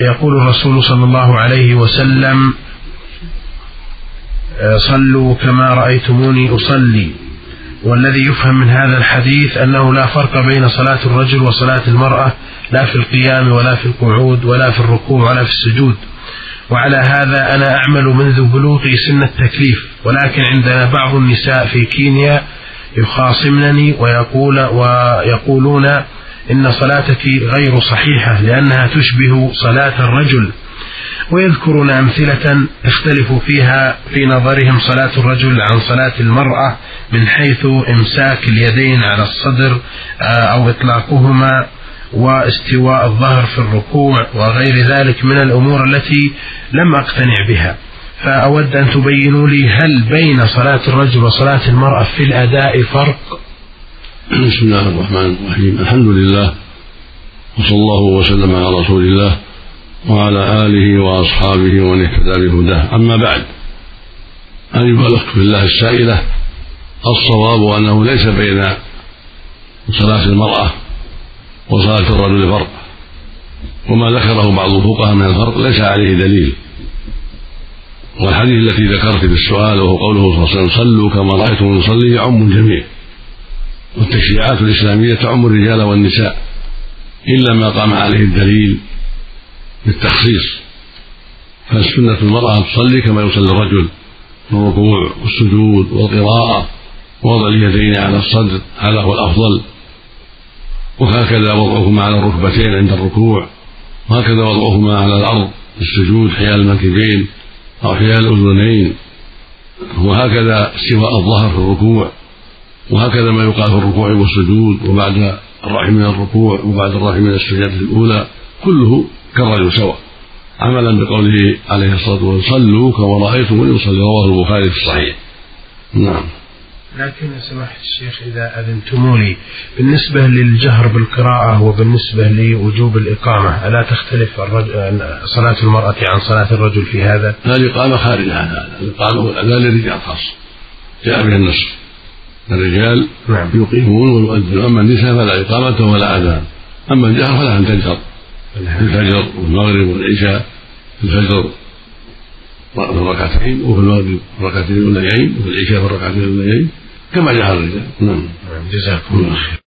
يقول الرسول صلى الله عليه وسلم: صلوا كما رأيتموني أصلي. والذي يفهم من هذا الحديث أنه لا فرق بين صلاة الرجل وصلاة المرأة، لا في القيام ولا في القعود ولا في الركوع ولا في السجود. وعلى هذا أنا أعمل منذ بلوغي سن التكليف، ولكن عندنا بعض النساء في كينيا يخاصمنني ويقولون إن صلاتك غير صحيحة لأنها تشبه صلاة الرجل، ويذكرون أمثلة تختلف فيها في نظرهم صلاة الرجل عن صلاة المرأة من حيث إمساك اليدين على الصدر أو إطلاقهما واستواء الظهر في الركوع وغير ذلك من الأمور التي لم أقتنع بها. فأود أن تبينوا لي هل بين صلاة الرجل وصلاة المرأة في الأداء فرق؟ بسم الله الرحمن الرحيم. الحمد لله، وصلى الله وسلم على رسول الله وعلى آله وأصحابه ومن اهتدى بهداه. أما بعد، أيها الأخت في الله السائلة، الصواب أنه ليس بين صلاة المرأة وصلاة الرجل فرق، وما ذكره بعض الفقهاء من الفرق ليس عليه دليل. والحديث التي ذكرت في السؤال وهو قوله صلى الله عليه وسلم: صلوا كما رأيتم نصلي، يعم الجميع، والتشريعات الإسلامية تعم الرجال والنساء إلا ما قام عليه الدليل بالتخصيص. فالسنة المرأة تصلي كما يصلي الرجل في الركوع والسجود والقراءة ووضع اليدين على الصدر، هذا هو الأفضل، وهكذا وضعهما على الركبتين عند الركوع، وهكذا وضعهما على الأرض في السجود حيال المنكبين أو حيال الأذنين، وهكذا استواء الظهر في الركوع، وهكذا ما يقال في الركوع والسجود وبعد الرفع من الركوع وبعد الرفع من السجدة الأولى، كله كالرجل سواء، عملا بقوله عليه الصلاة والسلام: صلوا كما رأيتم يصلي، رواه البخاري في الصحيح. نعم. لكن يا سماحة الشيخ إذا أذنتم لي، بالنسبة للجهر بالقراءة وبالنسبة لوجوب الإقامة، ألا تختلف صلاة المرأة عن صلاة الرجل في هذا؟ لا، الإقامة خارج عن هذا، الإقامة والأذان للرجال خاص، جاء به النص، الرجال يقيمون ويؤذنون، أما النساء فلا إقامة ولا أذان. أما الجهر فلا أن تجهر في الفجر والمغرب والعشاء، في الفجر في الركعتين، وفي المغرب في الركعتين الأوليين، وفي العشاء في الركعتين الأوليين كما جهر الرجال. جزاكم الله خير.